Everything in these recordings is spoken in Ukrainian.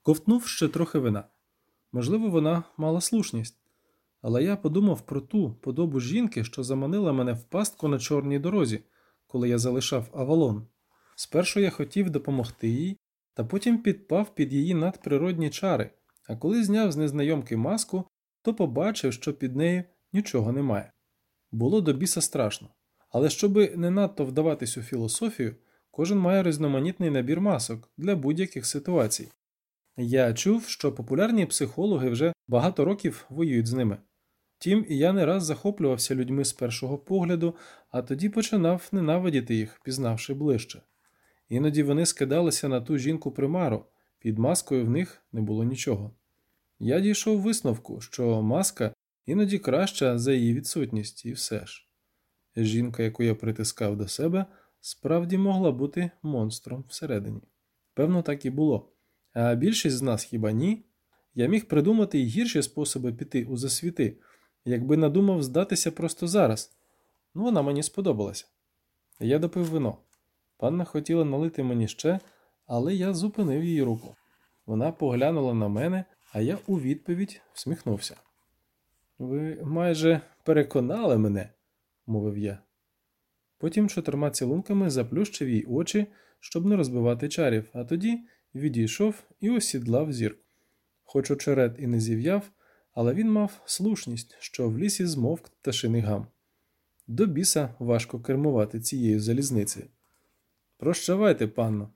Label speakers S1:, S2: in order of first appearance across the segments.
S1: Ковтнув ще трохи вина. Можливо, вона мала слушність. Але я подумав про ту подобу жінки, що заманила мене в пастку на чорній дорозі, коли я залишав Авалон. Спершу я хотів допомогти їй, та потім підпав під її надприродні чари, а коли зняв з незнайомки маску, то побачив, що під нею нічого немає. Було до біса страшно. Але щоби не надто вдаватись у філософію, кожен має різноманітний набір масок для будь-яких ситуацій. Я чув, що популярні психологи вже багато років воюють з ними. Втім, і я не раз захоплювався людьми з першого погляду, а тоді починав ненавидіти їх, пізнавши ближче. Іноді вони скидалися на ту жінку-примару, під маскою в них не було нічого. Я дійшов висновку, що маска іноді краща за її відсутність, і все ж. Жінка, яку я притискав до себе, справді могла бути монстром всередині. Певно, так і було. А більшість з нас хіба ні? Я міг придумати й гірші способи піти у засвіти, якби надумав здатися просто зараз. Вона мені сподобалася. Я допив вино. Панна хотіла налити мені ще, але я зупинив її руку. Вона поглянула на мене, а я у відповідь всміхнувся. «Ви майже переконали мене», – мовив я. Потім 4 цілунками заплющив їй очі, щоб не розбивати чарів, а тоді відійшов і осідлав зірку. Хоч очерет і не зів'яв, але він мав слушність, що в лісі змовк пташиний гам. До біса важко кермувати цією залізницею. «Прощавайте, панно».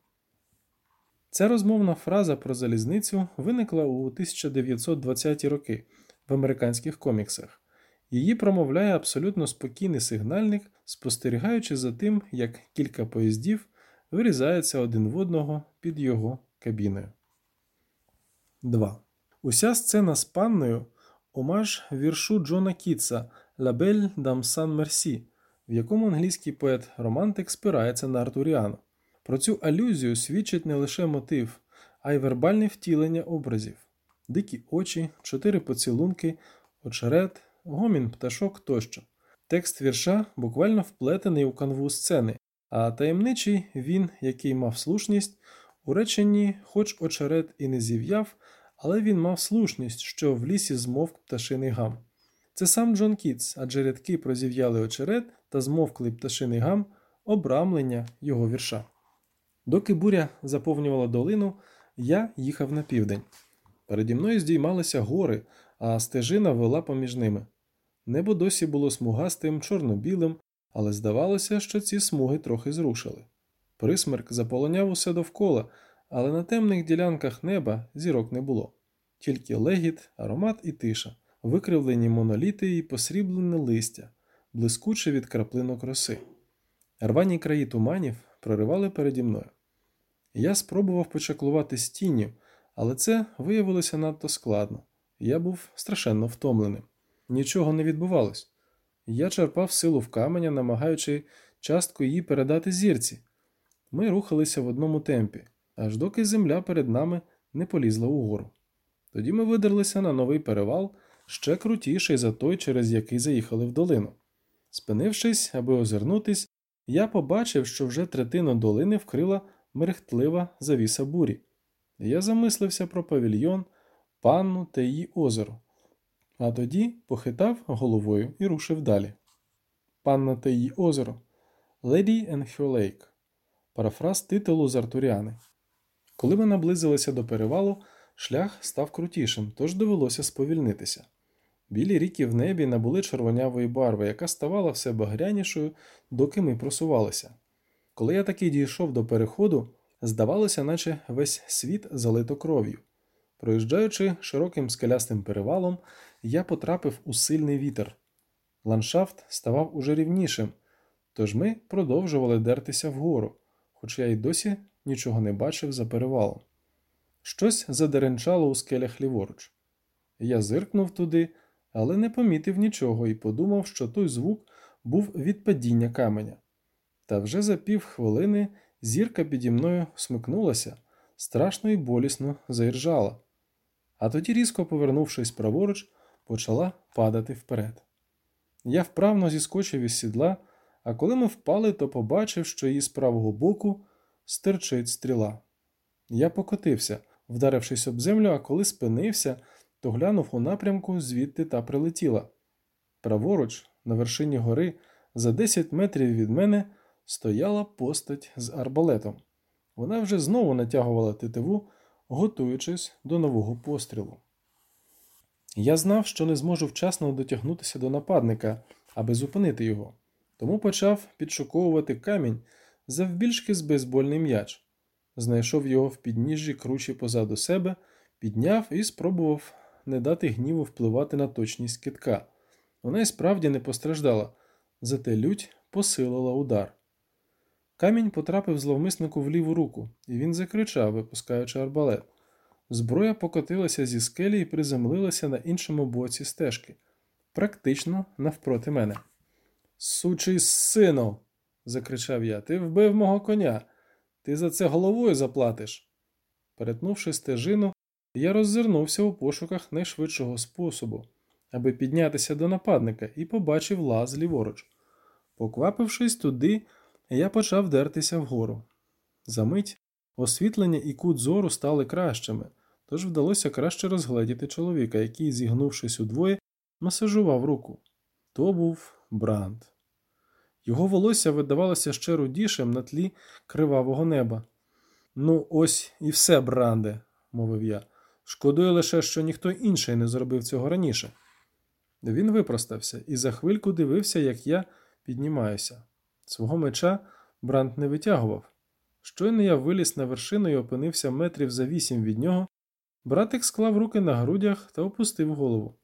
S1: Ця розмовна фраза про залізницю виникла у 1920-ті роки в американських коміксах. Її промовляє абсолютно спокійний сигнальник, спостерігаючи за тим, як кілька поїздів вирізаються один в одного під його кабіною. 2. Уся сцена з панною – омаж віршу Джона Кітса «La Belle Dame sans Merci», в якому англійський поет-романтик спирається на Артуріану. Про цю алюзію свідчить не лише мотив, а й вербальне втілення образів. Дикі очі, 4 поцілунки, очерет, гомін пташок тощо. Текст вірша буквально вплетений у канву сцени, а таємничий він, який мав слушність, у реченні хоч очерет і не зів'яв, але він мав слушність, що в лісі змовк пташиний гам. Це сам Джон Кітс, адже рядки про зів'ялий очерет та змовклий пташиний гам – обрамлення його вірша. Доки буря заповнювала долину, я їхав на південь. Переді мною здіймалися гори, а стежина вела поміж ними. Небо досі було смугастим, чорно-білим, але здавалося, що ці смуги трохи зрушили. Присмерк заполоняв усе довкола, але на темних ділянках неба зірок не було. Тільки легіт, аромат і тиша, викривлені моноліти і посріблене листя, блискуче від краплинок роси. Рвані краї туманів проривали переді мною. Я спробував почаклувати з тінню, але це виявилося надто складно. Я був страшенно втомленим. Нічого не відбувалось. Я черпав силу в каменя, намагаючи частку її передати зірці. Ми рухалися в одному темпі, аж доки земля перед нами не полізла угору. Тоді ми видерлися на новий перевал, ще крутіший за той, через який заїхали в долину. Спинившись, аби озирнутись, я побачив, що вже третину долини вкрила мерехтлива завіса бурі. Я замислився про павільйон, панну та її озеро. А тоді похитав головою і рушив далі. Панна та її озеро. Lady and her lake. Парафраз титулу з Артуріани. Коли ми наблизилися до перевалу, шлях став крутішим, тож довелося сповільнитися. Білі ріки в небі набули червонявої барви, яка ставала все багрянішою, доки ми просувалися. Коли я таки дійшов до переходу, здавалося, наче весь світ залито кров'ю. Проїжджаючи широким скелястим перевалом, я потрапив у сильний вітер. Ландшафт ставав уже рівнішим, тож ми продовжували дертися вгору, хоч я й досі нічого не бачив за перевалом. Щось задеренчало у скелях ліворуч. Я зиркнув туди, але не помітив нічого і подумав, що той звук був від падіння каменя. Та вже за півхвилини зірка піді мною смикнулася, страшно і болісно заіржала. А тоді, різко повернувшись праворуч, почала падати вперед. Я вправно зіскочив із сідла, а коли ми впали, то побачив, що її з правого боку стирчить стріла. Я покотився, вдарившись об землю, а коли спинився, то глянув у напрямку, звідти та прилетіла. Праворуч, на вершині гори, за 10 метрів від мене, стояла постать з арбалетом. Вона вже знову натягувала тетиву, готуючись до нового пострілу. Я знав, що не зможу вчасно дотягнутися до нападника, аби зупинити його, тому почав підшуковувати камінь завбільшки з бейсбольний м'яч. Знайшов його в підніжжі кручі позаду себе, підняв і спробував не дати гніву впливати на точність кидка. Вона й справді не постраждала, зате лють посилила удар. Камінь потрапив зловмиснику в ліву руку, і він закричав, випускаючи арбалет. Зброя покотилася зі скелі і приземлилася на іншому боці стежки, практично навпроти мене. «Сучий сину!» – закричав я. «Ти вбив мого коня! Ти за це головою заплатиш!» Перетнувши стежину, я роззирнувся у пошуках найшвидшого способу, аби піднятися до нападника, і побачив лаз ліворуч. Поквапившись туди, я почав дертися вгору. Замить освітлення і кут зору стали кращими, тож вдалося краще розгледіти чоловіка, який, зігнувшись удвоє, масажував руку. То був Бранд. Його волосся видавалося ще рудішим на тлі кривавого неба. «Ну, ось і все, Бранде», – мовив я. «Шкодую лише, що ніхто інший не зробив цього раніше». Він випростався і за хвильку дивився, як я піднімаюся. Свого меча Бранд не витягував. Щойно я виліз на вершину і опинився метрів за 8 від нього, братик склав руки на грудях та опустив голову.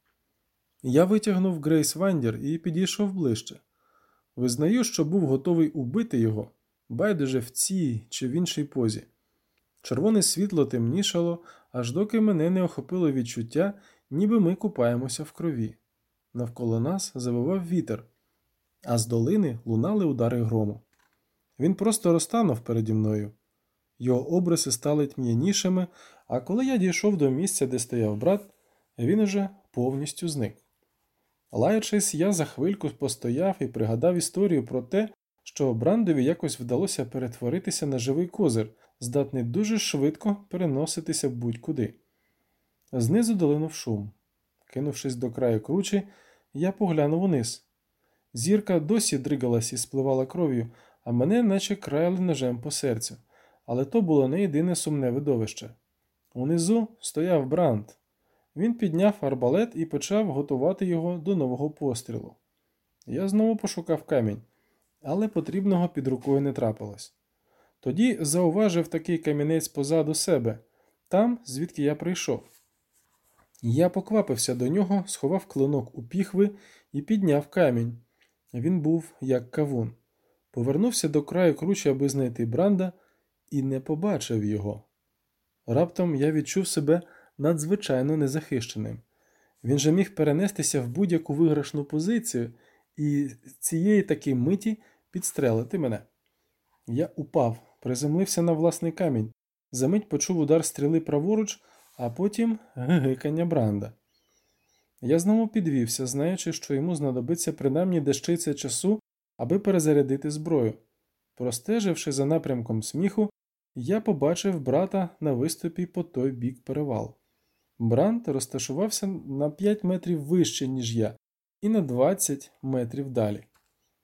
S1: Я витягнув Грейс Вандір і підійшов ближче. Визнаю, що був готовий убити його, байдуже в цій чи в іншій позі. Червоне світло темнішало, аж доки мене не охопило відчуття, ніби ми купаємося в крові. Навколо нас завивав вітер, а з долини лунали удари грому. Він просто розтанув переді мною. Його обриси стали тьмянішими, а коли я дійшов до місця, де стояв брат, він уже повністю зник. Лаючись, я за хвильку постояв і пригадав історію про те, що Брандові якось вдалося перетворитися на живий козир, здатний дуже швидко переноситися будь-куди. Знизу долинув шум. Кинувшись до краю кручі, я поглянув униз. Зірка досі дригалась і спливала кров'ю, а мене наче краяли ножем по серцю. Але то було не єдине сумне видовище. Унизу стояв Бранд. Він підняв арбалет і почав готувати його до нового пострілу. Я знову пошукав камінь, але потрібного під рукою не трапилось. Тоді зауважив такий камінець позаду себе, там, звідки я прийшов. Я поквапився до нього, сховав клинок у піхви і підняв камінь. Він був як кавун. Повернувся до краю кручі, аби знайти Бранда, і не побачив його. Раптом я відчув себе надзвичайно незахищеним. Він же міг перенестися в будь-яку виграшну позицію і цієї таки миті підстрелити мене. Я упав, приземлився на власний камінь, замить почув удар стріли праворуч, а потім гикання Бранда. Я знову підвівся, знаючи, що йому знадобиться принаймні дещиця часу, аби перезарядити зброю. Простеживши за напрямком сміху, я побачив брата на виступі по той бік перевалу. Бранд розташувався на 5 метрів вище, ніж я, і на 20 метрів далі.